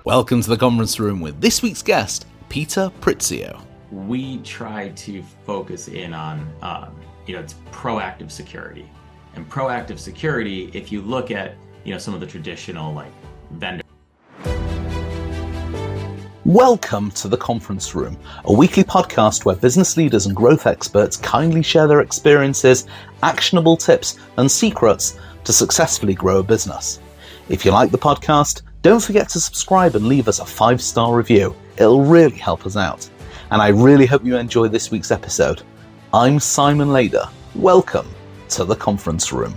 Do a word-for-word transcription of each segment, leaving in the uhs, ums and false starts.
Welcome to the conference room with this week's guest, Peter Pritzio. We try to focus in on, um, you know, it's proactive security. And proactive security, if you look at, you know, some of the traditional like vendor. Welcome to the conference room, a weekly podcast where business leaders and growth experts kindly share their experiences, actionable tips, and secrets to successfully grow a business. If you like the podcast, don't forget to subscribe and leave us a five-star review. It'll really help us out. And I really hope you enjoy this week's episode. I'm Simon Lader. Welcome to the conference room.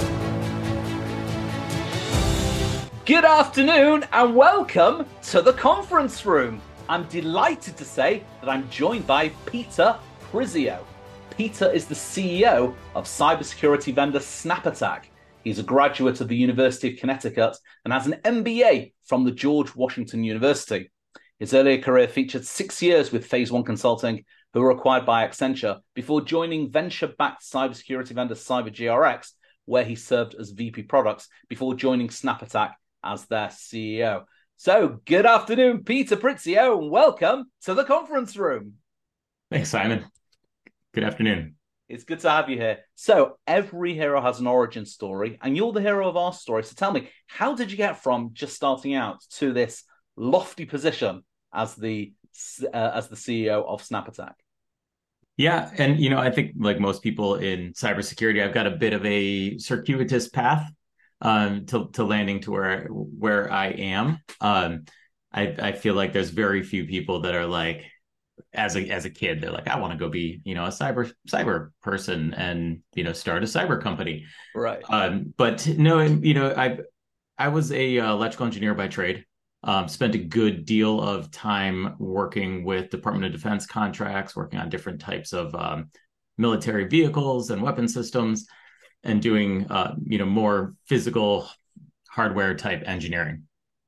Good afternoon and welcome to the conference room. I'm delighted to say that I'm joined by Peter Pritzio. Peter is the C E O of cybersecurity vendor SnapAttack. He's a graduate of the University of Connecticut and has an M B A from the George Washington University. His earlier career featured six years with Phase One Consulting, who were acquired by Accenture, before joining venture-backed cybersecurity vendor CyberGRX, where he served as V P Products, before joining SnapAttack as their C E O. So, good afternoon, Peter Pritzio, and welcome to the conference room. Thanks, Simon. Good afternoon. It's good to have you here. So, every hero has an origin story, and you're the hero of our story. So tell me, how did you get from just starting out to this lofty position as the uh, as the C E O of SnapAttack? Yeah, and you know, I think like most people in cybersecurity, I've got a bit of a circuitous path um, to to landing to where where I am. Um, I I feel like there's very few people that are like, as a as a kid, they're like, I want to go be, you know, a cyber cyber person and, you know, start a cyber company. Right. Um, but no, you know, I I was a uh, electrical engineer by trade. Um, spent a good deal of time working with Department of Defense contracts, working on different types of um, military vehicles and weapon systems, and doing, uh, you know, more physical hardware type engineering.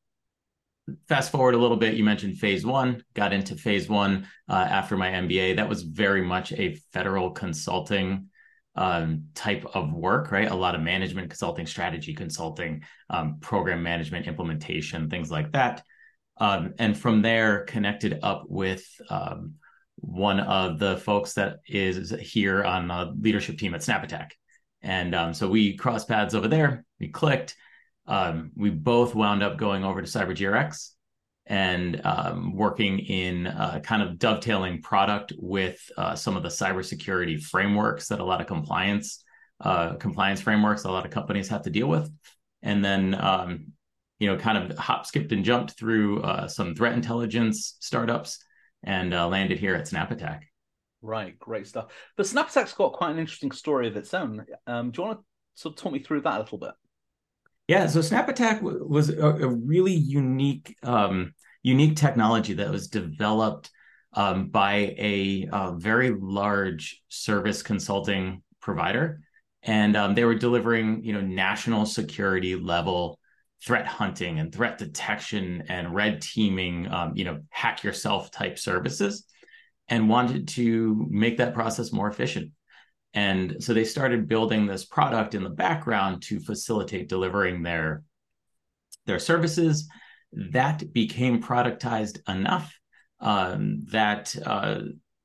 Fast forward a little bit, you mentioned Phase One, got into Phase One uh, after my M B A. That was very much a federal consulting um, type of work, right? A lot of management consulting, strategy consulting, um, program management, implementation, things like that. Um, and from there, connected up with um, one of the folks that is here on the leadership team at SnapAttack. And um, so we crossed paths over there, we clicked. Um, we both wound up going over to CyberGRX and um, working in uh, kind of dovetailing product with uh, some of the cybersecurity frameworks that a lot of compliance uh, compliance frameworks a lot of companies have to deal with. And then, um, you know, kind of hop, skipped, and jumped through uh, some threat intelligence startups and uh, landed here at SnapAttack. Right, great stuff. But SnapAttack's got quite an interesting story of its own. Um, do you want to sort of talk me through that a little bit? Yeah, so SnapAttack w- was a, a really unique, um, unique technology that was developed um, by a, a very large service consulting provider, and um, they were delivering, you know, national security level threat hunting and threat detection and red teaming, um, you know, hack yourself type services, and wanted to make that process more efficient. And so they started building this product in the background to facilitate delivering their, their services. That became productized enough um, that uh,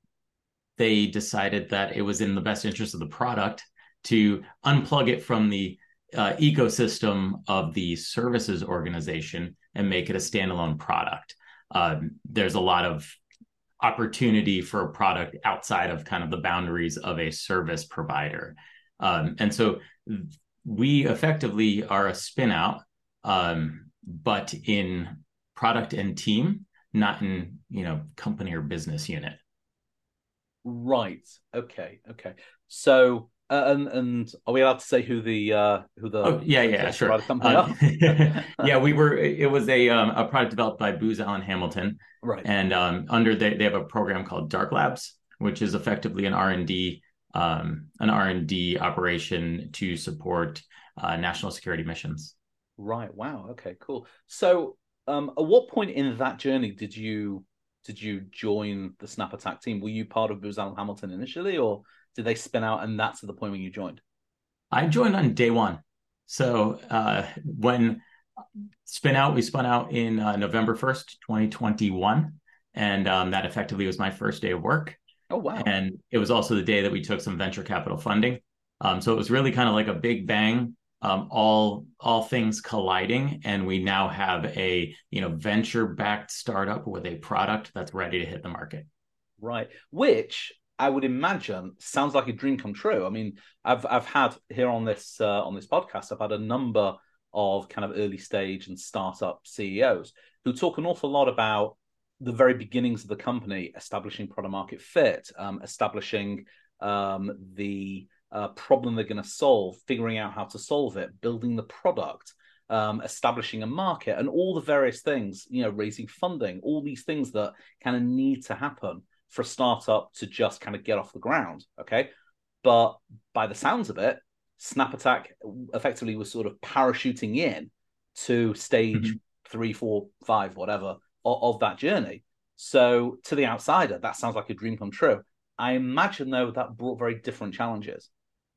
they decided that it was in the best interest of the product to unplug it from the uh, ecosystem of the services organization and make it a standalone product. Um, there's a lot of opportunity for a product outside of kind of the boundaries of a service provider. Um, and so we effectively are a spin out, um, but in product and team, not in, you know, company or business unit. Right. Okay. Okay. So, uh, and and are we allowed to say who the uh, who the? Oh yeah, yeah, sure. Uh, yeah, we were. It was a um, a product developed by Booz Allen Hamilton, right? And um, under they they have a program called Dark Labs, which is effectively an R and D um, an R and D operation to support uh, national security missions. Right. Wow. Okay. Cool. So, um, at what point in that journey did you did you join the SnapAttack team? Were you part of Booz Allen Hamilton initially, or did they spin out and that's the point when you joined? I joined on day one. So uh, when spin out, we spun out in uh, November first, twenty twenty-one. And um, that effectively was my first day of work. Oh, wow. And it was also the day that we took some venture capital funding. Um, so it was really kind of like a big bang, um, all all things colliding, and we now have a you know venture-backed startup with a product that's ready to hit the market. Right. Which I would imagine sounds like a dream come true. I mean, I've I've had here on this uh, on this podcast, I've had a number of kind of early stage and startup C E Os who talk an awful lot about the very beginnings of the company, establishing product market fit, um, establishing um, the uh, problem they're going to solve, figuring out how to solve it, building the product, um, establishing a market, and all the various things, you know, raising funding, all these things that kind of need to happen for a startup to just kind of get off the ground. Okay. But by the sounds of it, Snap Attack effectively was sort of parachuting in to stage mm-hmm. three, four, five, whatever of, of that journey. So to the outsider, that sounds like a dream come true. I imagine, though, that brought very different challenges.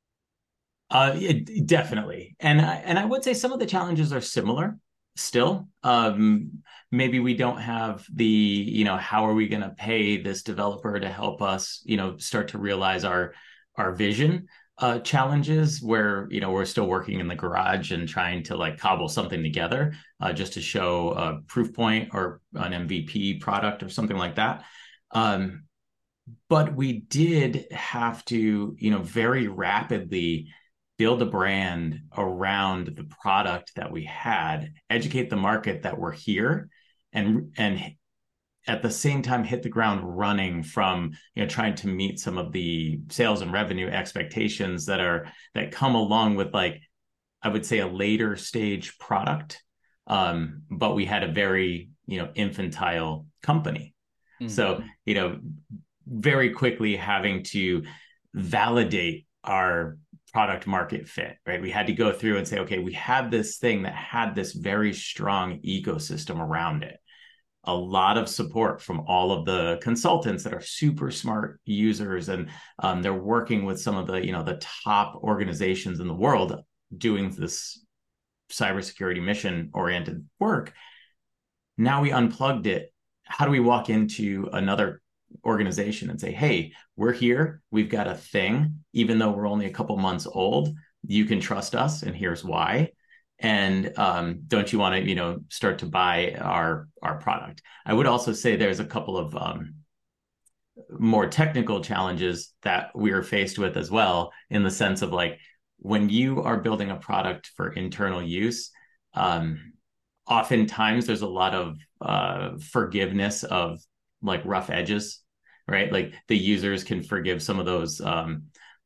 Uh, it, definitely. And I, and I would say some of the challenges are similar still. Um, maybe we don't have the, you know, how are we going to pay this developer to help us, you know, start to realize our, our vision uh, challenges where, you know, we're still working in the garage and trying to like cobble something together uh, just to show a proof point or an M V P product or something like that. Um, but we did have to, you know, very rapidly build a brand around the product that we had, educate the market that we're here, and and at the same time hit the ground running from, you know, trying to meet some of the sales and revenue expectations that are that come along with, like, I would say, a later stage product. Um, but we had a very, you know, infantile company. Mm-hmm. So, you know, very quickly having to validate our product market fit, right? We had to go through and say, okay, we had this thing that had this very strong ecosystem around it. A lot of support from all of the consultants that are super smart users, and um, they're working with some of the, you know, the top organizations in the world doing this cybersecurity mission-oriented work. Now we unplugged it. How do we walk into another organization and say, hey, we're here, we've got a thing, even though we're only a couple months old, you can trust us, and here's why. And um, don't you want to, you know, start to buy our our product? I would also say there's a couple of um, more technical challenges that we are faced with as well, in the sense of, like, when you are building a product for internal use, um, oftentimes there's a lot of uh, forgiveness of like rough edges, right? Like the users can forgive some of those um,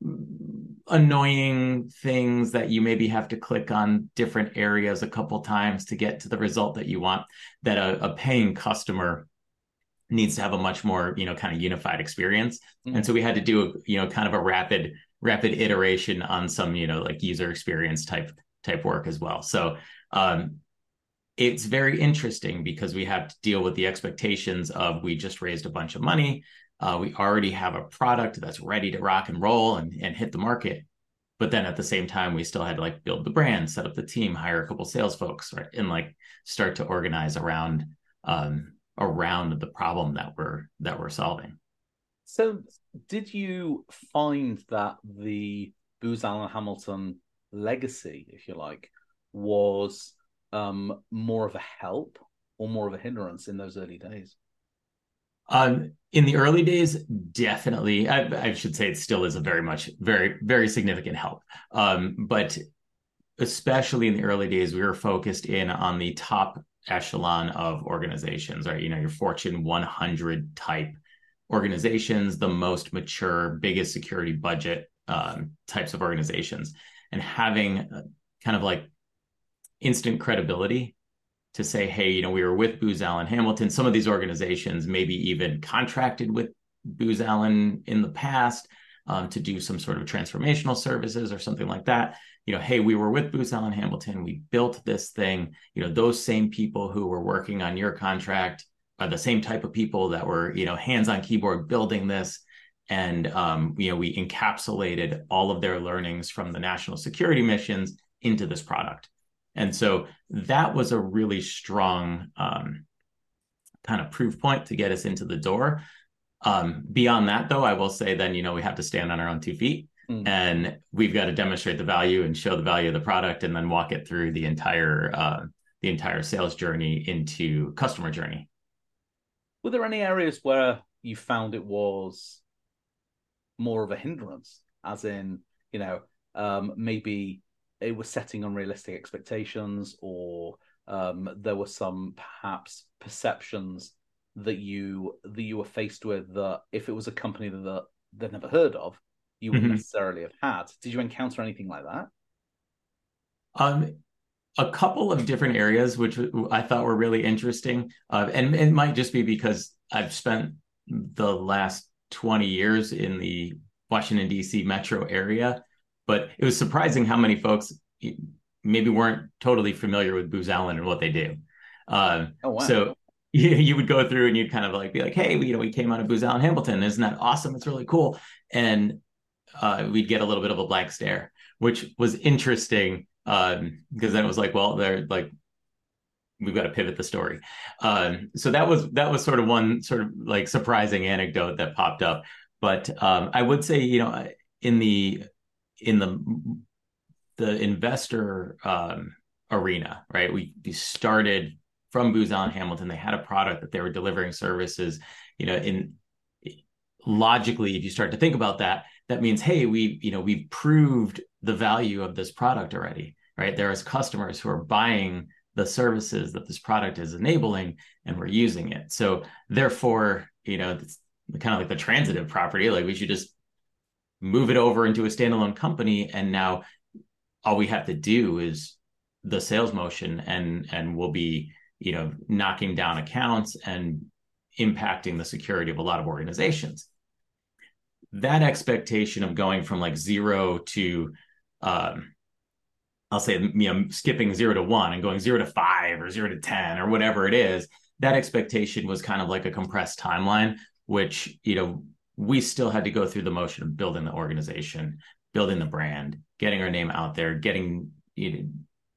annoying things that you maybe have to click on different areas a couple times to get to the result that you want, that a, a paying customer needs to have a much more, you know, kind of unified experience. Mm-hmm. And so we had to do, a, you know, kind of a rapid, rapid iteration on some, you know, like user experience type, type work as well. So, um, it's very interesting because we have to deal with the expectations of, we just raised a bunch of money. Uh, we already have a product that's ready to rock and roll and, and hit the market. But then at the same time, we still had to like build the brand, set up the team, hire a couple sales folks, right? And like start to organize around um, around the problem that we're that we're solving. So did you find that the Booz Allen Hamilton legacy, if you like, was Um, more of a help or more of a hindrance in those early days? Um, in the early days, definitely. I, I should say it still is a very much, very, very significant help. Um, but especially in the early days, we were focused in on the top echelon of organizations, right? You know, your Fortune one hundred type organizations, the most mature, biggest security budget um, types of organizations, and having uh, kind of like instant credibility to say, hey, you know, we were with Booz Allen Hamilton. Some of these organizations maybe even contracted with Booz Allen in the past um, to do some sort of transformational services or something like that. You know, hey, we were with Booz Allen Hamilton. We built this thing. You know, those same people who were working on your contract are the same type of people that were, you know, hands on keyboard building this. And, um, you know, we encapsulated all of their learnings from the national security missions into this product. And so that was a really strong um, kind of proof point to get us into the door. Um, beyond that, though, I will say then, you know, we have to stand on our own two feet. Mm. And we've got to demonstrate the value and show the value of the product, and then walk it through the entire uh, the entire sales journey into customer journey. Were there any areas where you found it was more of a hindrance, as in, you know, um, maybe it was setting unrealistic expectations, or um, there were some perhaps perceptions that you that you were faced with that if it was a company that they'd never heard of, you wouldn't mm-hmm. necessarily have had? Did you encounter anything like that? Um, a couple of different areas, which I thought were really interesting. Uh, and it might just be because I've spent the last twenty years in the Washington, D C metro area, but it was surprising how many folks maybe weren't totally familiar with Booz Allen and what they do. Uh, oh, wow. So you, you would go through and you'd kind of like be like, hey, we, you know, we came out of Booz Allen Hamilton. Isn't that awesome? It's really cool. And uh, we'd get a little bit of a blank stare, which was interesting. Um, because then it was like, well, they're like, we've got to pivot the story. Um, so that was, that was sort of one sort of like surprising anecdote that popped up. But um, I would say, you know, in the, in the, the investor um, arena, right? We, we started from Booz Allen Hamilton. They had a product that they were delivering services, you know, in logically, if you start to think about that, that means, hey, we, you know, we've proved the value of this product already, right? There is customers who are buying the services that this product is enabling, and we're using it. So therefore, you know, it's kind of like the transitive property, like we should just move it over into a standalone company. And now all we have to do is the sales motion, and, and we'll be, you know, knocking down accounts and impacting the security of a lot of organizations. That expectation of going from like zero to, um, I'll say, you know, skipping zero to one and going zero to five or zero to ten or whatever it is, that expectation was kind of like a compressed timeline, which, you know, we still had to go through the motion of building the organization, building the brand, getting our name out there, getting, you know,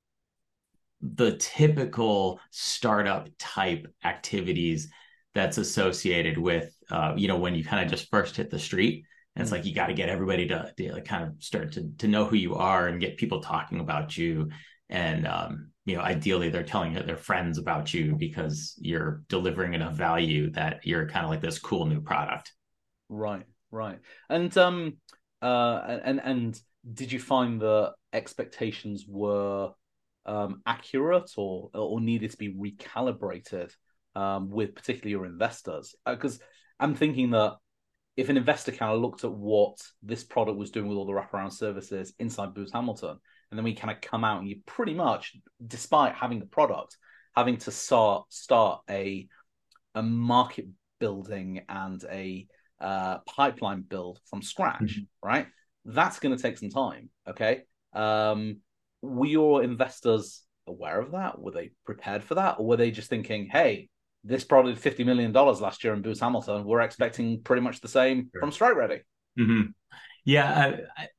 the typical startup type activities that's associated with, uh, you know, when you kind of just first hit the street. And it's like, you got to get everybody to, to like kind of start to, to know who you are and get people talking about you. And, um, you know, ideally they're telling their friends about you because you're delivering enough value that you're kind of like this cool new product. Right, right. And, um, uh, and, and did you find the expectations were um, accurate or, or needed to be recalibrated um, with particularly your investors? Because uh, I'm thinking that if an investor kind of looked at what this product was doing with all the wraparound services inside Booz Hamilton, and then we kind of come out and you pretty much, despite having the product, having to start start a a market building and a uh, pipeline build from scratch, mm-hmm. right? That's going to take some time. Okay, um, were your investors aware of that? Were they prepared for that, or were they just thinking, "Hey, this product did fifty million dollars last year in Booz Hamilton. We're expecting pretty much the same sure. from Strike Ready"? Mm-hmm. Yeah, I,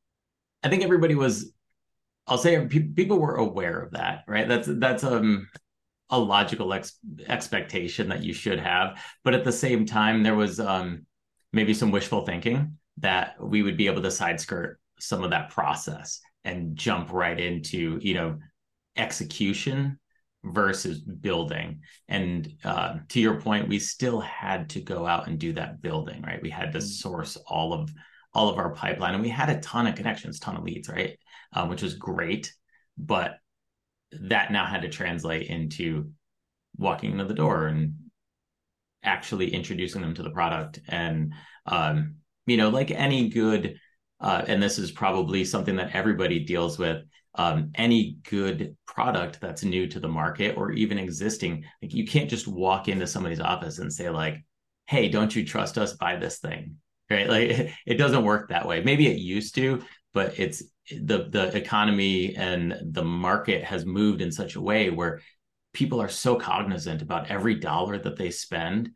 I think everybody was. I'll say people were aware of that, right? That's that's um, a logical ex- expectation that you should have, but at the same time, there was um, maybe some wishful thinking that we would be able to side skirt some of that process and jump right into, you know, execution versus building. And uh, to your point, we still had to go out and do that building, right? We had to source all of all of our pipeline, and we had a ton of connections, ton of leads, right? Um, which was great, but that now had to translate into walking into the door and actually introducing them to the product. And, um, you know, like any good, uh, and this is probably something that everybody deals with, Um, any good product that's new to the market or even existing, like you can't just walk into somebody's office and say like, hey, don't you trust us? Buy this thing, right? Like it doesn't work that way. Maybe it used to, but it's the, the economy and the market has moved in such a way where people are so cognizant about every dollar that they spend,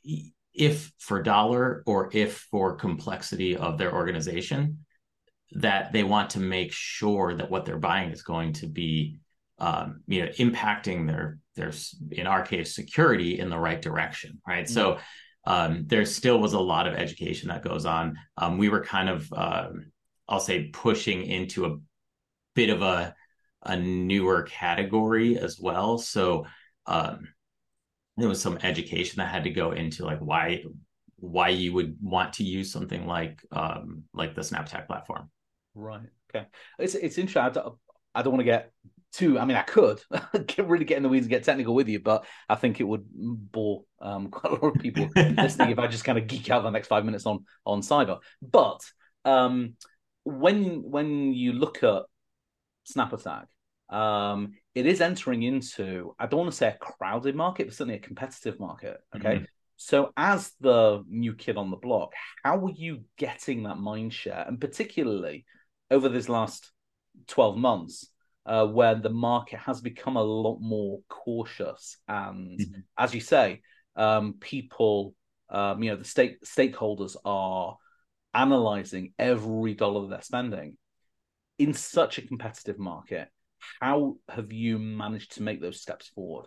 if for dollar or if for complexity of their organization, that they want to make sure that what they're buying is going to be um, you know, impacting their, their, in our case, security in the right direction, right? Mm-hmm. So um, there still was a lot of education that goes on. Um, we were kind of, uh, I'll say, pushing into a bit of a, a newer category as well. So um, there was some education that had to go into like why why you would want to use something like um, like the SnapAttack platform. Right. Okay. It's it's interesting. I don't, I don't want to get too. I mean, I could get really get in the weeds and get technical with you, but I think it would bore um, quite a lot of people listening if I just kind of geek out the next five minutes on on cyber. But um, when when you look at SnapAttack, um, it is entering into, I don't want to say a crowded market, but certainly a competitive market. Okay. Mm-hmm. So as the new kid on the block, how are you getting that mind share? And particularly over this last twelve months, uh, where the market has become a lot more cautious. And mm-hmm. as you say, um, people, um, you know, the stake stakeholders are analyzing every dollar that they're spending. In such a competitive market, how have you managed to make those steps forward?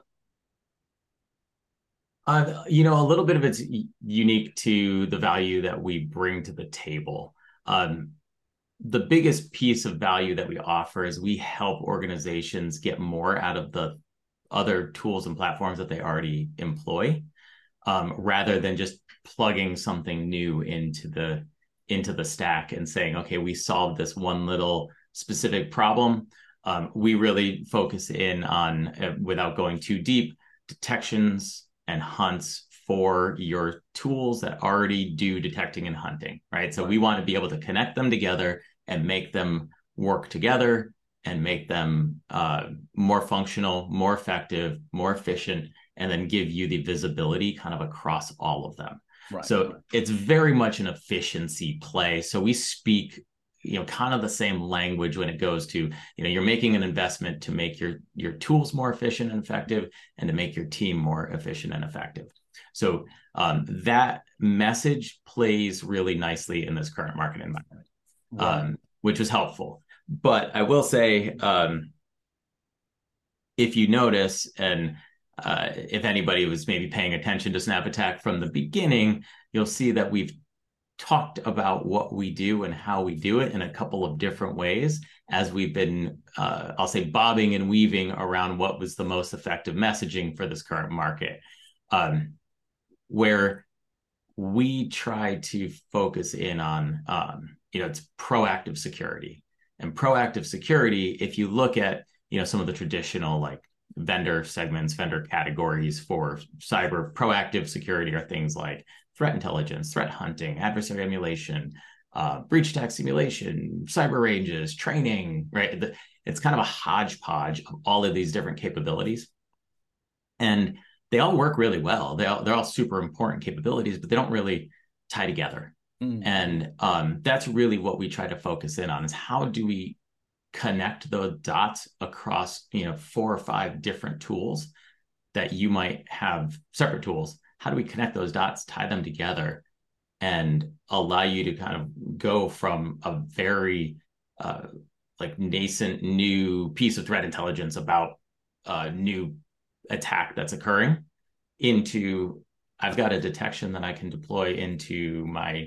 Uh, you know, a little bit of it's unique to the value that we bring to the table. Um, the biggest piece of value that we offer is we help organizations get more out of the other tools and platforms that they already employ, um, rather than just plugging something new into the into the stack and saying, okay, we solved this one little specific problem. Um, we really focus in on, uh, without going too deep, detections and hunts for your tools that already do detecting and hunting, right? So we want to be able to connect them together and make them work together and make them uh, more functional, more effective, more efficient, and then give you the visibility kind of across all of them. Right. So right. It's very much an efficiency play. So we speak, you know, kind of the same language when it goes to, you know, you're making an investment to make your, your tools more efficient and effective and to make your team more efficient and effective. So um, that message plays really nicely in this current market environment, right. um, which was helpful. But I will say, um, if you notice, and uh, if anybody was maybe paying attention to SnapAttack from the beginning, you'll see that we've talked about what we do and how we do it in a couple of different ways as we've been, uh, I'll say, bobbing and weaving around what was the most effective messaging for this current market, um, where we try to focus in on, um, you know, it's proactive security. And proactive security, if you look at, you know, some of the traditional like vendor segments, vendor categories for cyber, proactive security are things like threat intelligence, threat hunting, adversary emulation, uh, breach attack simulation, cyber ranges, training, right? The, it's kind of a hodgepodge of all of these different capabilities. And they all work really well. They all, they're all super important capabilities, but they don't really tie together. Mm. And um, that's really what we try to focus in on is how do we connect those dots across, you know, four or five different tools that you might have separate tools. How do we connect those dots, tie them together, and allow you to kind of go from a very uh, like nascent new piece of threat intelligence about a new attack that's occurring into I've got a detection that I can deploy into my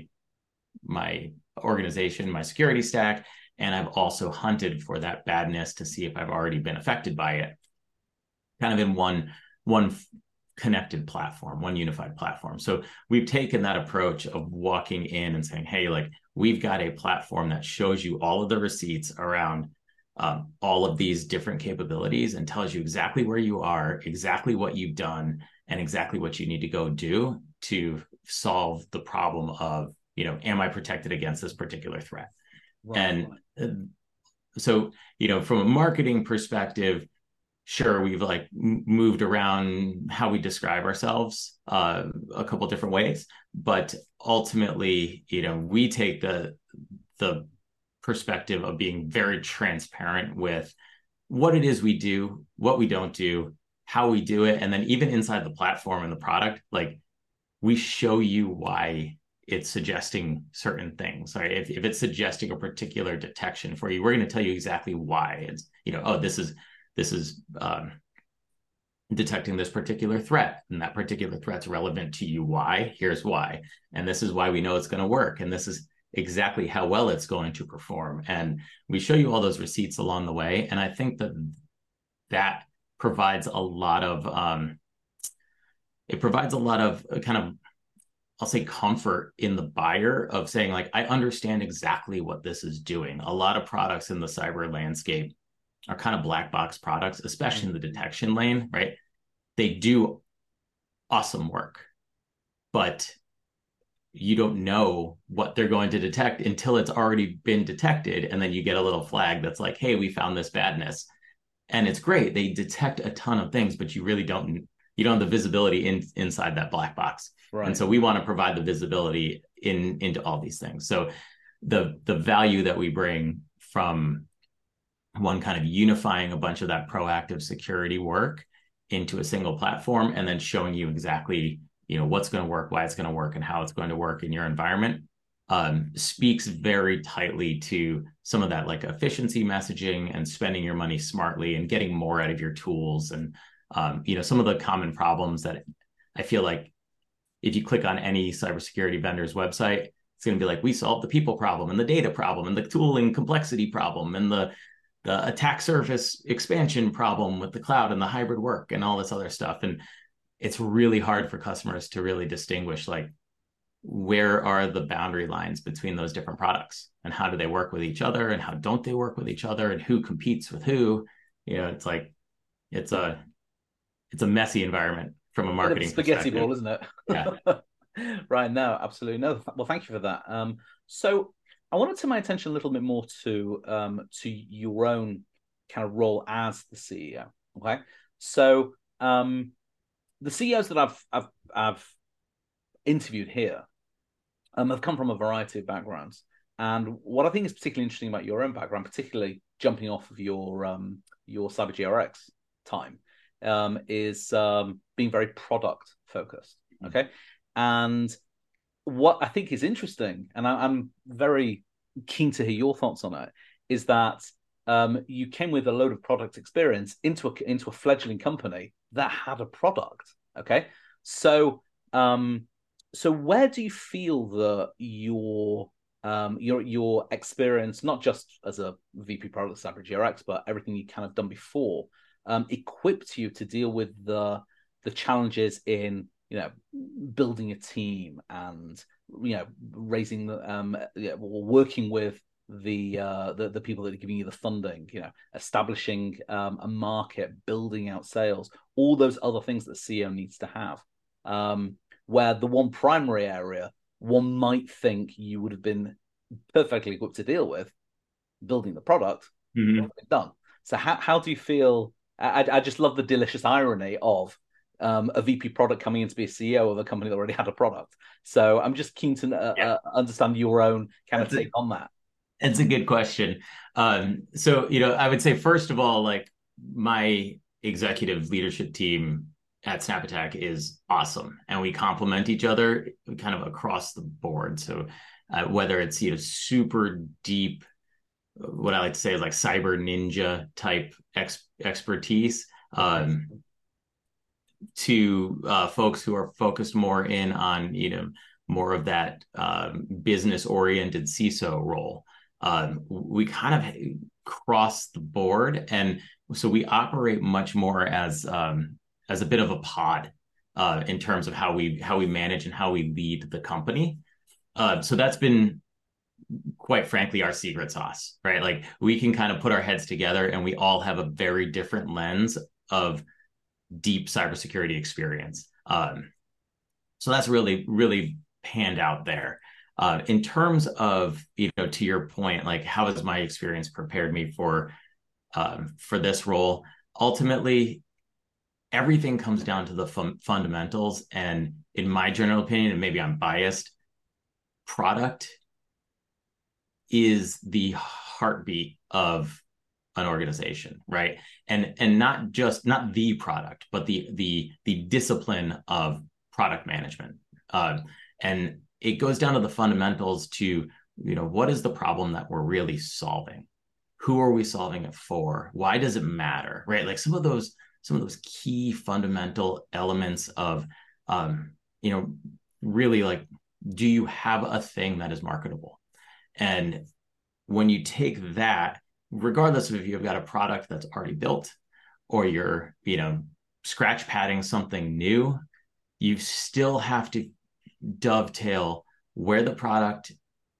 my organization, my security stack, and I've also hunted for that badness to see if I've already been affected by it, kind of in one one connected platform, one unified platform. So we've taken that approach of walking in and saying, hey, like we've got a platform that shows you all of the receipts around um, all of these different capabilities and tells you exactly where you are, exactly what you've done, and exactly what you need to go do to solve the problem of, you know, am I protected against this particular threat? Right. And so, you know, from a marketing perspective, sure, we've like moved around how we describe ourselves uh, a couple of different ways, but ultimately, you know, we take the the perspective of being very transparent with what it is we do, what we don't do, how we do it, and then even inside the platform and the product, like we show you why it's suggesting certain things. Right? If, if it's suggesting a particular detection for you, we're going to tell you exactly why. It's, you know, oh, this is this is um, detecting this particular threat, and that particular threat's relevant to you. Why? Here's why. And this is why we know it's going to work. And this is exactly how well it's going to perform. And we show you all those receipts along the way. And I think that that provides a lot of, um, it provides a lot of kind of, I'll say, comfort in the buyer of saying, like, I understand exactly what this is doing. A lot of products in the cyber landscape are kind of black box products, especially in the detection lane, right? They do awesome work, but you don't know what they're going to detect until it's already been detected. And then you get a little flag that's like, hey, we found this badness. And it's great. They detect a ton of things, but you really don't, you don't have the visibility in, inside that black box. Right. And so we want to provide the visibility in into all these things. So the the value that we bring from one, kind of unifying a bunch of that proactive security work into a single platform, and then showing you exactly, you know, what's going to work, why it's going to work, and how it's going to work in your environment, um, speaks very tightly to some of that, like, efficiency messaging and spending your money smartly and getting more out of your tools. And, um, you know, some of the common problems that I feel like if you click on any cybersecurity vendor's website, it's going to be like, we solved the people problem and the data problem and the tooling complexity problem and the the attack surface expansion problem with the cloud and the hybrid work and all this other stuff. And it's really hard for customers to really distinguish, like, where are the boundary lines between those different products, and how do they work with each other, and how don't they work with each other, and who competes with who. You know, it's like, it's a, it's a messy environment from a marketing spaghetti ball, isn't it? Yeah. Right. No, absolutely. No. Well, thank you for that. Um, so I want to turn my attention a little bit more to um, to your own kind of role as the C E O. Okay, so um, the C E Os that I've I've I've interviewed here um, have come from a variety of backgrounds, and what I think is particularly interesting about your own background, particularly jumping off of your um, your CyberGRX time, um, is um, being very product focused. Okay, and what I think is interesting, and I, I'm very keen to hear your thoughts on it, is that um, you came with a load of product experience into a into a fledgling company that had a product. Okay, so um, so where do you feel that your um, your your experience, not just as a V P product at CyberGRX, but everything you kind of done before, um, equipped you to deal with the the challenges in, you know, building a team and, you know, raising the um yeah, or working with the uh the, the people that are giving you the funding, you know, establishing um a market, building out sales, all those other things that the C E O needs to have, um where the one primary area one might think you would have been perfectly equipped to deal with, building the product, mm-hmm. done. So how, how do you feel? I, I just love the delicious irony of Um, a V P product coming in to be a C E O of a company that already had a product. So I'm just keen to uh, yeah. uh, understand your own kind That's of take a, on that. It's a good question. Um, so, you know, I would say, first of all, like, my executive leadership team at SnapAttack is awesome, and we complement each other kind of across the board. So uh, whether it's, you know, super deep, what I like to say is like cyber ninja type ex- expertise, um, to uh, folks who are focused more in on, you know, more of that um, business oriented C I S O role. Um, we kind of cross the board, and so we operate much more as um, as a bit of a pod uh, in terms of how we how we manage and how we lead the company. Uh, so that's been, quite frankly, our secret sauce, right? Like, we can kind of put our heads together, and we all have a very different lens of deep cybersecurity experience. Um, so that's really, really panned out there. Uh, in terms of, you know, to your point, like, how has my experience prepared me for um, for this role? Ultimately, everything comes down to the fun- fundamentals. And in my general opinion, and maybe I'm biased, product is the heartbeat of an organization, right? And and not just not the product, but the the the discipline of product management. Um, and it goes down to the fundamentals to, you know, what is the problem that we're really solving? who are we solving it for? Why does it matter? Right? Like some of those, some of those key fundamental elements of, um, you know, really like, do you have a thing that is marketable? And when you take that, regardless of if you've got a product that's already built or you're, you know, scratch padding something new, you still have to dovetail where the product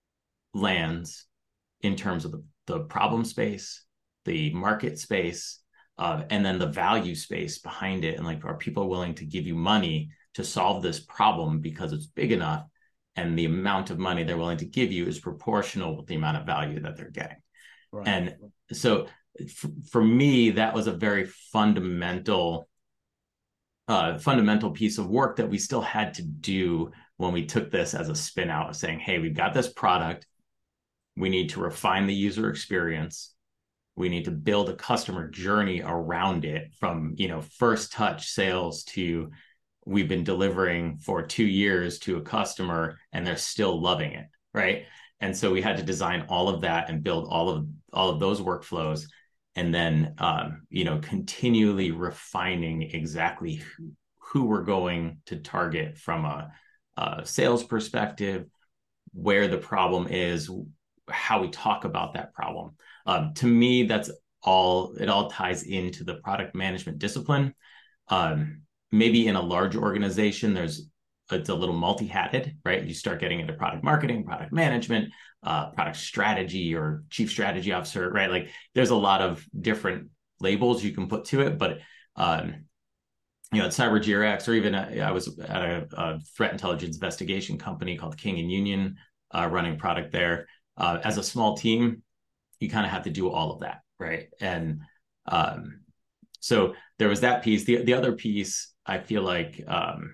lands in terms of the, the problem space, the market space, uh, and then the value space behind it. And like, are people willing to give you money to solve this problem because it's big enough? And the amount of money they're willing to give you is proportional with the amount of value that they're getting. Right. And so f- for me, that was a very fundamental, uh, fundamental piece of work that we still had to do when we took this as a spin out of saying, hey, we've got this product. We need to refine the user experience. We need to build a customer journey around it from, you know, first touch sales to we've been delivering for two years to a customer and they're still loving it, right? And so we had to design all of that and build all of all of those workflows, and then um, you know, continually refining exactly who, who we're going to target from a, a sales perspective, where the problem is, how we talk about that problem. Um, to me, that's all. It all ties into the product management discipline. Um, maybe in a large organization, there's it's a little multi-hatted, right? You start getting into product marketing, product management, uh, product strategy, or chief strategy officer, right? Like there's a lot of different labels you can put to it, but um, you know, at CyberGRX, or even uh, I was at a, a threat intelligence investigation company called King and Union, uh, running product there. Uh, as a small team, you kind of have to do all of that, right? And um, so there was that piece. The the other piece, I feel like um,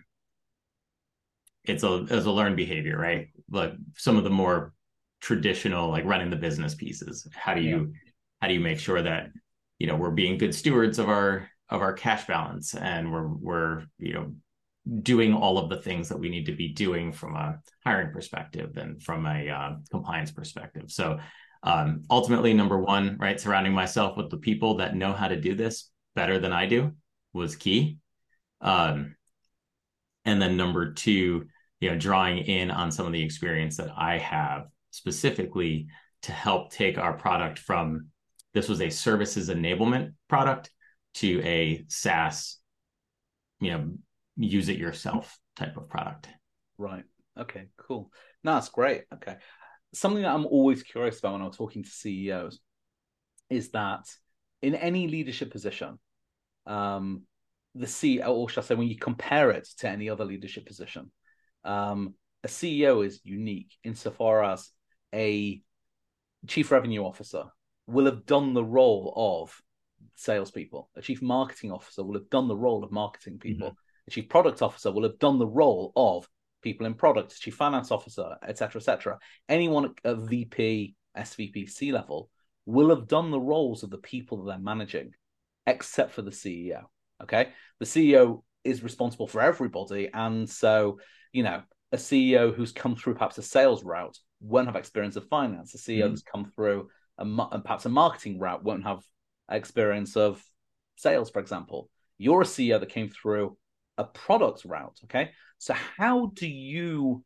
it's a it's a learned behavior, right? Like some of the more traditional, like running the business pieces. How do you yeah. how do you make sure that, you know, we're being good stewards of our of our cash balance, and we're we're you know doing all of the things that we need to be doing from a hiring perspective and from a uh, compliance perspective. So um, ultimately, number one, right, surrounding myself with the people that know how to do this better than I do was key. Um, and then number two, you know, drawing in on some of the experience that I have specifically to help take our product from, this was a services enablement product, to a SaaS, you know, use it yourself type of product. Right. Okay, cool. No, that's great. Okay. Something that I'm always curious about when I'm talking to C E Os is that in any leadership position, um, the C E O, or should I say, when you compare it to any other leadership position, um, a C E O is unique insofar as a chief revenue officer will have done the role of salespeople. A chief marketing officer will have done the role of marketing people. Mm-hmm. A chief product officer will have done the role of people in product. Chief finance officer, et cetera, et cetera. Anyone at V P, S V P, C level will have done the roles of the people that they're managing, except for the C E O. Okay, the C E O is responsible for everybody, and so you know a C E O who's come through perhaps a sales route won't have experience of finance. A C E O mm-hmm. who's come through a, perhaps a marketing route won't have experience of sales, for example. You're a C E O that came through a product route, okay? So how do you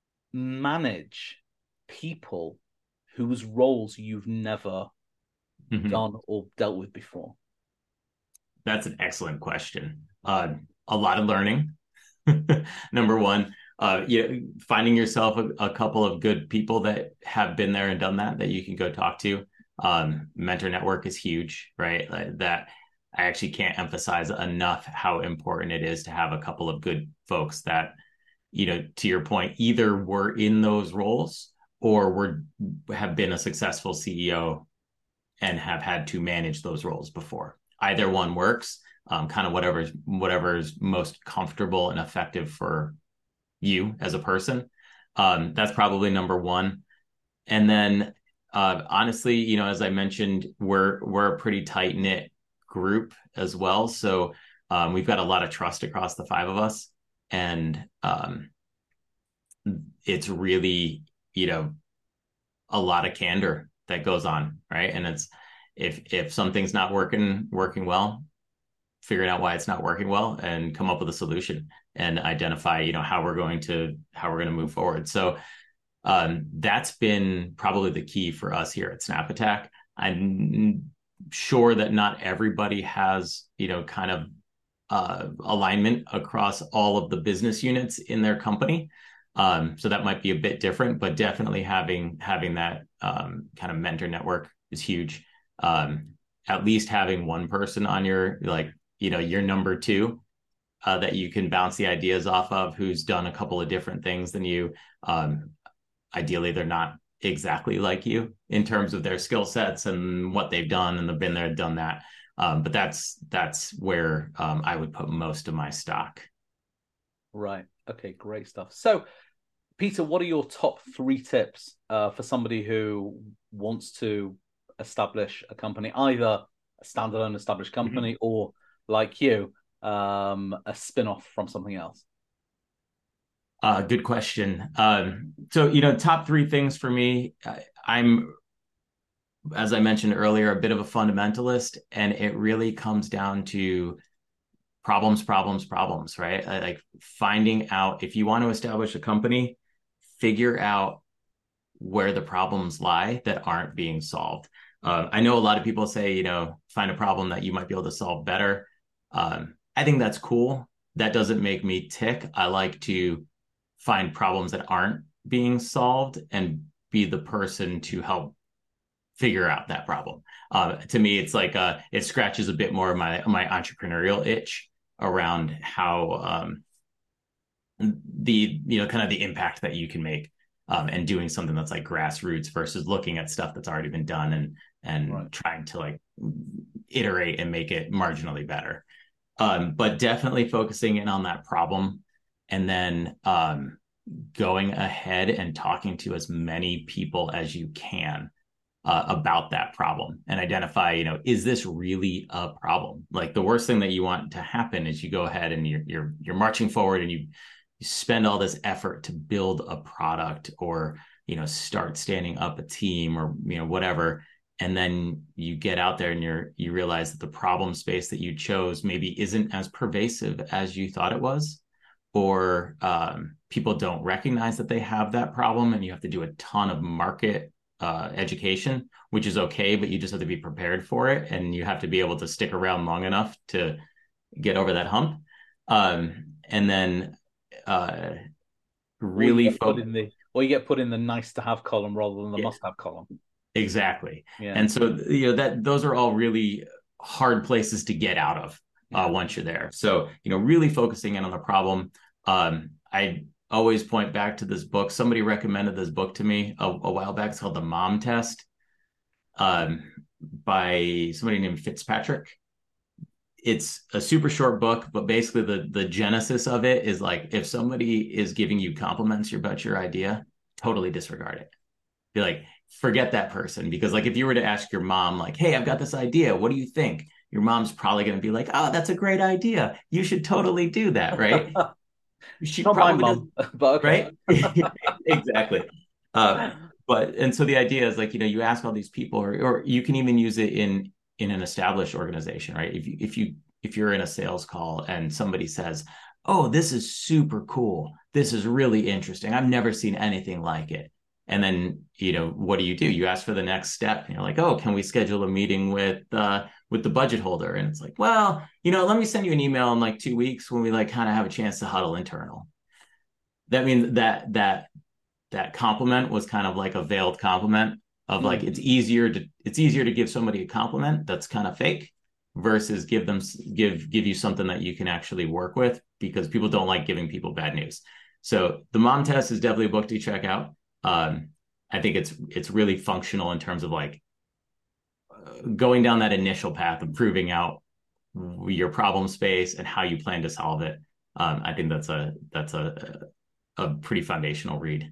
manage people whose roles you've never mm-hmm. done or dealt with before? That's an excellent question. Uh, a lot of learning. Number one, uh, you finding yourself a, a couple of good people that have been there and done that, that you can go talk to. Um, mentor network is huge, right? Like that I actually can't emphasize enough how important it is to have a couple of good folks that, you know, to your point, either were in those roles or were have been a successful C E O and have had to manage those roles before. Either one works, um, kind of whatever's whatever's most comfortable and effective for you as a person. Um, that's probably number one. And then uh, honestly, you know, as I mentioned, we're we're a pretty tight knit group as well. So um, we've got a lot of trust across the five of us, and um, it's really, you know, a lot of candor that goes on, right? And it's if if something's not working working well, figuring out why it's not working well and come up with a solution and identify, you know, how we're going to how we're going to move forward. So um, that's been probably the key for us here at SnapAttack. I'm sure that not everybody has, you know, kind of uh, alignment across all of the business units in their company. Um, so that might be a bit different, but definitely having having that um, kind of mentor network is huge. Um, at least having one person on your, like, you know, your number two uh, that you can bounce the ideas off of, who's done a couple of different things than you. Um, ideally, they're not exactly like you in terms of their skill sets and what they've done, and they've been there, done that. Um, but that's that's where um, I would put most of my stock. Right. Okay, great stuff. So, Peter, what are your top three tips uh, for somebody who wants to establish a company, either a standalone established company mm-hmm. or, like you, um, a spin-off from something else? Uh, good question. Um, so, you know, top three things for me, I, I'm, as I mentioned earlier, a bit of a fundamentalist, and it really comes down to problems, problems, problems, right? Like finding out, if you want to establish a company, figure out where the problems lie that aren't being solved. Uh, I know a lot of people say, you know, find a problem that you might be able to solve better. Um, I think that's cool. That doesn't make me tick. I like to find problems that aren't being solved and be the person to help figure out that problem. Uh, to me, it's like uh, it scratches a bit more of my my entrepreneurial itch around how um, the you know kind of the impact that you can make, um, and doing something that's like grassroots versus looking at stuff that's already been done and and right. trying to like iterate and make it marginally better. Um, but definitely focusing in on that problem, and then um, going ahead and talking to as many people as you can uh, about that problem and identify, you know, is this really a problem? Like the worst thing that you want to happen is you go ahead and you're you're you're marching forward and you, you spend all this effort to build a product or, you know, start standing up a team or, you know, whatever. And then you get out there and you're, you realize that the problem space that you chose maybe isn't as pervasive as you thought it was, or um, people don't recognize that they have that problem, and you have to do a ton of market uh, education, which is okay, but you just have to be prepared for it. And you have to be able to stick around long enough to get over that hump. Um, and then uh, really focus. Or you get put in the nice to have column rather than the yeah. must have column. Exactly. Yeah. And so, you know, that those are all really hard places to get out of uh, yeah. once you're there. So, you know, really focusing in on the problem. Um, I always point back to this book. Somebody recommended this book to me a, a while back. It's called The Mom Test, um, by somebody named Fitzpatrick. It's a super short book, but basically the the genesis of it is like, if somebody is giving you compliments about your idea, totally disregard it. Be like, forget that person. Because like, if you were to ask your mom, like, hey, I've got this idea, what do you think? Your mom's probably going to be like, oh, that's a great idea. You should totally do that. Right. She Not probably my mom, does, but okay. Right. Exactly. Uh, but, and so the idea is like, you know, you ask all these people, or, or you can even use it in, in an established organization, right? If you, if you, if you're in a sales call and somebody says, oh, this is super cool, this is really interesting, I've never seen anything like it. And then, you know, what do you do? You ask for the next step. And you're like, oh, can we schedule a meeting with uh, with the budget holder? And it's like, well, you know, let me send you an email in like two weeks when we like kind of have a chance to huddle internal. That means that that that compliment was kind of like a veiled compliment of like, mm-hmm. it's easier to it's easier to give somebody a compliment that's kind of fake versus give them give give you something that you can actually work with, because people don't like giving people bad news. So the Mom Test is definitely a book to check out. Um, I think it's it's really functional in terms of like uh, going down that initial path of proving out your problem space and how you plan to solve it. Um, I think that's a that's a a pretty foundational read.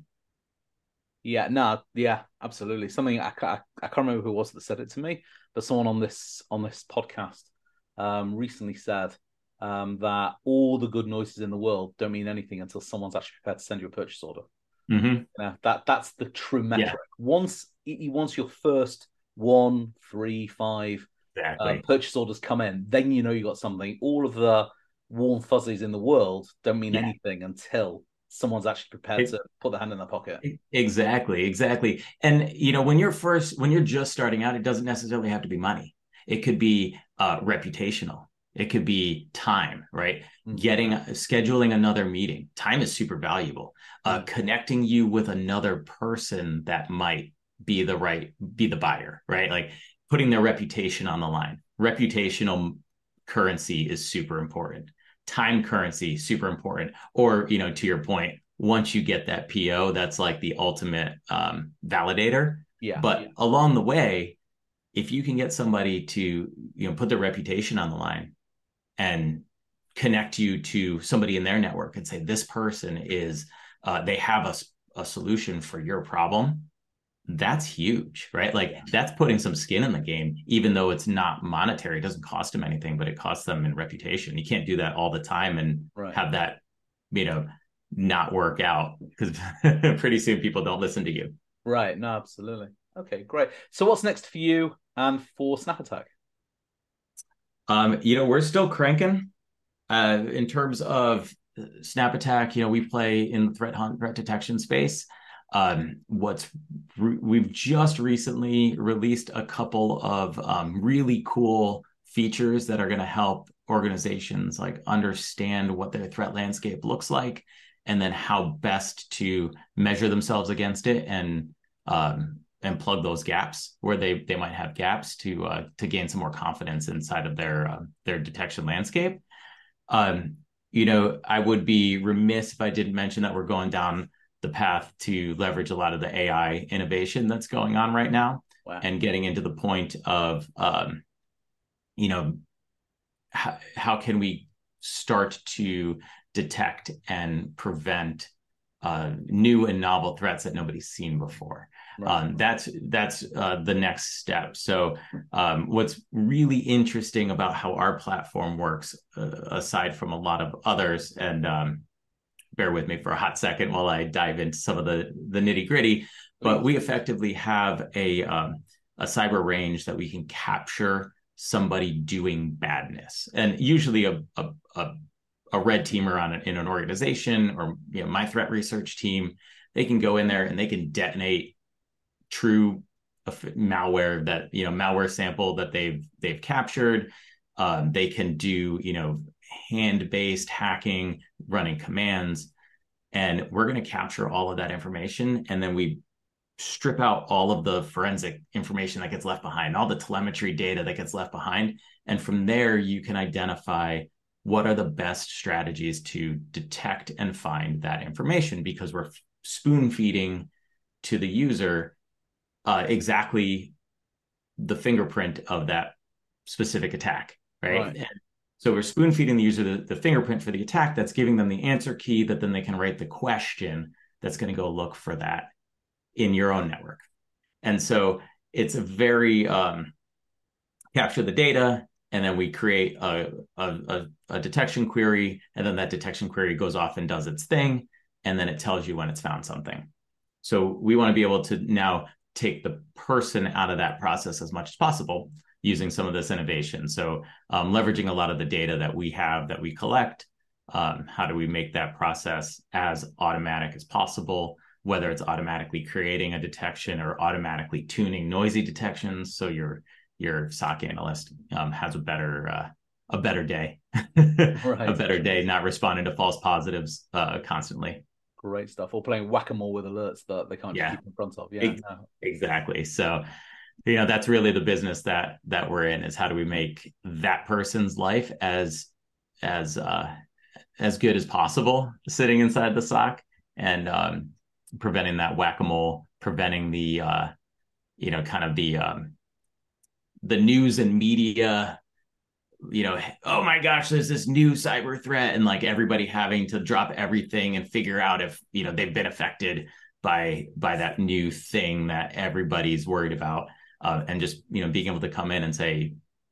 Yeah, no, yeah, absolutely. Something I, I, I can't remember who it was that said it to me, but someone on this on this podcast um, recently said um, that all the good noises in the world don't mean anything until someone's actually prepared to send you a purchase order. Mm-hmm. Yeah, that that's the true metric. Yeah. Once once your first one, three, five uh, Exactly. purchase orders come in, then you know you got something. All of the warm fuzzies in the world don't mean Yeah. anything until someone's actually prepared It, to put their hand in their pocket. exactly. Exactly. And, you know, when you're first, when you're just starting out, it doesn't necessarily have to be money. It could be uh, reputational. It could be time, right? Mm. Getting, scheduling another meeting. Time is super valuable. Uh, Mm. Connecting you with another person that might be the right, be the buyer, right? Like putting their reputation on the line. Reputational currency is super important. Time currency, super important. Or, you know, to your point, once you get that P O, that's like the ultimate um, validator. Yeah. But Yeah. along the way, if you can get somebody to, you know, put their reputation on the line and connect you to somebody in their network and say, this person is, uh, they have a, a solution for your problem, that's huge, right? Like that's putting some skin in the game, even though it's not monetary. It doesn't cost them anything, but it costs them in reputation. You can't do that all the time and Right. have that, you know, not work out, because pretty soon people don't listen to you. Right. No, absolutely. Okay, great. So what's next for you and for Snap Attack? Um, you know, we're still cranking. Uh, in terms of Snap Attack, you know, we play in the threat hunt, threat detection space. Um, what's re- we've just recently released a couple of um, really cool features that are going to help organizations like understand what their threat landscape looks like, and then how best to measure themselves against it, and um, and plug those gaps where they they might have gaps to uh, to gain some more confidence inside of their uh, their detection landscape. Um, you know, I would be remiss if I didn't mention that we're going down the path to leverage a lot of the A I innovation that's going on right now. Wow. And getting into the point of, um, you know, how, how can we start to detect and prevent uh, new and novel threats that nobody's seen before. Right. Um, that's that's uh, the next step. So um, what's really interesting about how our platform works, uh, aside from a lot of others, and um, bear with me for a hot second while I dive into some of the, the nitty gritty, but we effectively have a, um, a cyber range that we can capture somebody doing badness. And usually a, a, a a red teamer on an, in an organization, or you know, my threat research team, they can go in there and they can detonate true malware, that you know malware sample that they've they've captured. Um, they can do you know hand-based hacking, running commands, and we're going to capture all of that information, and then we strip out all of the forensic information that gets left behind, all the telemetry data that gets left behind, and from there you can identify what are the best strategies to detect and find that information, because we're spoon feeding to the user uh, exactly the fingerprint of that specific attack, right? right. And so we're spoon feeding the user the, the fingerprint for the attack that's giving them the answer key that then they can write the question that's going to go look for that in your own network. And so it's a very um, capture the data, and then we create a, a, a detection query, and then that detection query goes off and does its thing, and then it tells you when it's found something. So we want to be able to now take the person out of that process as much as possible using some of this innovation. So um, leveraging a lot of the data that we have, that we collect, um, how do we make that process as automatic as possible, whether it's automatically creating a detection or automatically tuning noisy detections, so your your S O C analyst um, has a better uh, a better day, right. a better day, not responding to false positives uh, constantly. Great stuff. Or playing whack-a-mole with alerts that they can't yeah. keep in front of. Yeah, no. Exactly. So, you know, that's really the business that that we're in, is how do we make that person's life as as uh, as good as possible sitting inside the S O C, and um, preventing that whack-a-mole, preventing the uh, you know kind of the um, the news and media, you know, oh my gosh, there's this new cyber threat, and like everybody having to drop everything and figure out if, you know, they've been affected by, by that new thing that everybody's worried about. Uh, and just, you know, being able to come in and say,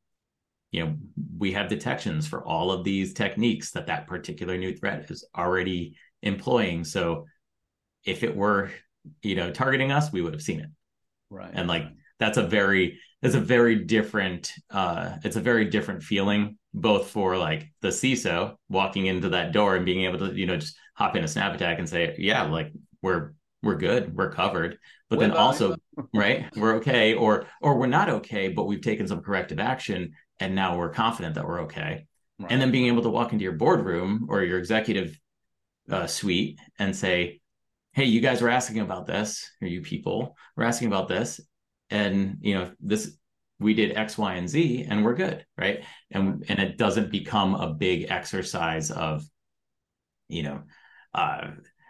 you know, we have detections for all of these techniques that that particular new threat is already employing. So if it were, you know, targeting us, we would have seen it. Right. And like, that's a very it's a very different uh, it's a very different feeling, both for like the C I S O walking into that door and being able to, you know, just hop into SnapAttack and say, yeah, like we're we're good, we're covered. But we're then also, right, we're okay, or or we're not okay, but we've taken some corrective action and now we're confident that we're okay. Right. And then being able to walk into your boardroom or your executive uh, suite and say, hey, you guys were asking about this, or you people were asking about this, and you know, this, we did X, Y, and Z, and we're good, right? And and it doesn't become a big exercise of, you know, uh,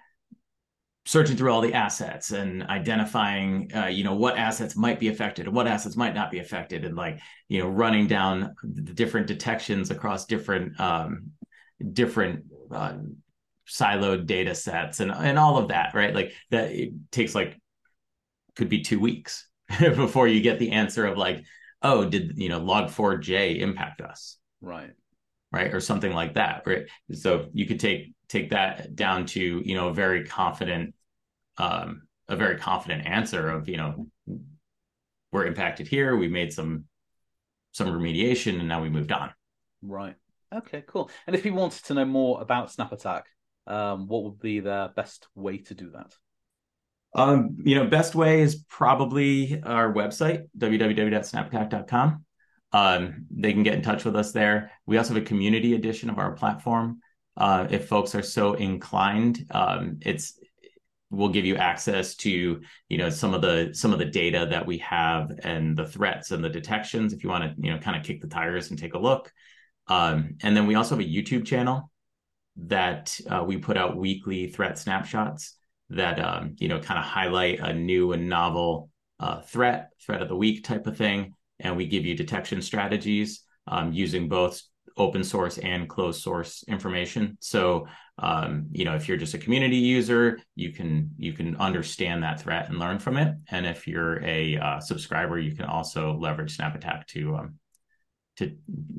searching through all the assets and identifying, uh, you know, what assets might be affected and what assets might not be affected, and like, you know, running down the different detections across different um, different. Uh, siloed data sets and, and all of that, right? Like that, it takes like, could be two weeks before you get the answer of like, oh, did, you know, log four j impact us? Right. Right. Or something like that. Right. So you could take, take that down to, you know, a very confident, um, a very confident answer of, you know, we're impacted here. We made some, some remediation and now we moved on. Right. Okay, cool. And if people wanted to know more about SnapAttack, um, what would be the best way to do that? Um, you know, best way is probably our website, w w w dot snapattack dot com. Um, they can get in touch with us there. We also have a community edition of our platform. Uh, if folks are so inclined, um, it's we'll give you access to, you know, some of the some of the data that we have and the threats and the detections if you want to, you know, kind of kick the tires and take a look. Um, and then we also have a YouTube channel that uh, we put out weekly threat snapshots that, um, you know, kind of highlight a new and novel uh, threat, threat of the week type of thing. And we give you detection strategies um, using both open source and closed source information. So, um, you know, if you're just a community user, you can you can understand that threat and learn from it. And if you're a uh, subscriber, you can also leverage SnapAttack to um, to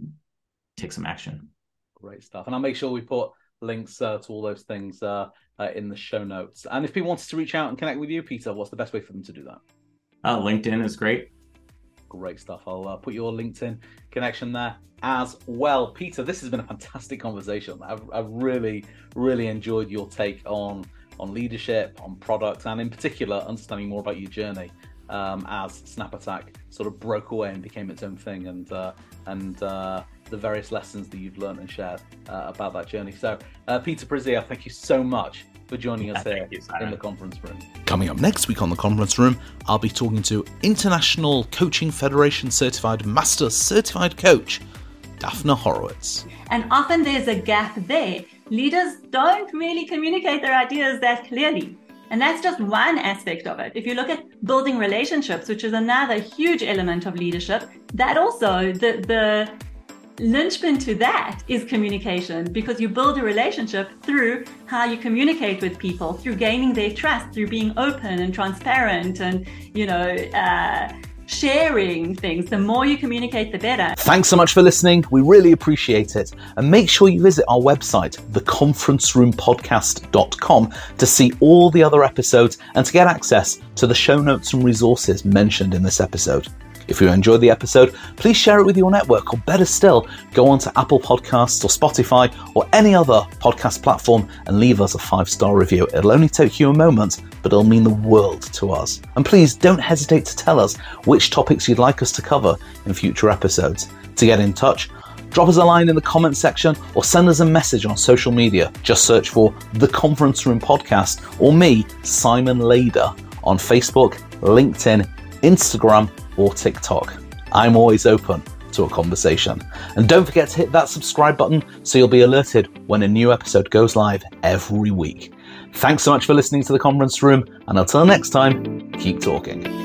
take some action. Great stuff. And I'll make sure we put links uh, to all those things uh, uh, in the show notes. And if people wanted to reach out and connect with you, Peter, what's the best way for them to do that? Uh, LinkedIn is great. Great stuff. I'll uh, put your LinkedIn connection there as well. Peter, this has been a fantastic conversation. I've, I've really, really enjoyed your take on, on leadership, on product, and in particular, understanding more about your journey um, as SnapAttack sort of broke away and became its own thing, and uh, and uh, the various lessons that you've learned and shared uh, about that journey. So, uh, Peter Prizio, thank you so much for joining us yeah, here you, in the conference room. Coming up next week on the conference room, I'll be talking to International Coaching Federation Certified Master Certified Coach, Daphne Horowitz. And often there's a gap there. Leaders don't really communicate their ideas that clearly. And that's just one aspect of it. If you look at building relationships, which is another huge element of leadership, that also, the, the linchpin to that is communication, because you build a relationship through how you communicate with people, through gaining their trust, through being open and transparent and, you know, uh, sharing things. The more you communicate, the better. Thanks so much for listening. We really appreciate it. And make sure you visit our website, the conference room podcast dot com, to see all the other episodes and to get access to the show notes and resources mentioned in this episode. If you enjoyed the episode, please share it with your network, or better still, go on to Apple Podcasts or Spotify or any other podcast platform and leave us a five-star review. It'll only take you a moment, but it'll mean the world to us. And please don't hesitate to tell us which topics you'd like us to cover in future episodes. To get in touch, drop us a line in the comments section or send us a message on social media. Just search for The Conference Room Podcast or me, Simon Lader, on Facebook, LinkedIn, Instagram, or TikTok. I'm always open to a conversation. And don't forget to hit that subscribe button so you'll be alerted when a new episode goes live every week. Thanks so much for listening to The Conference Room, and until next time, keep talking.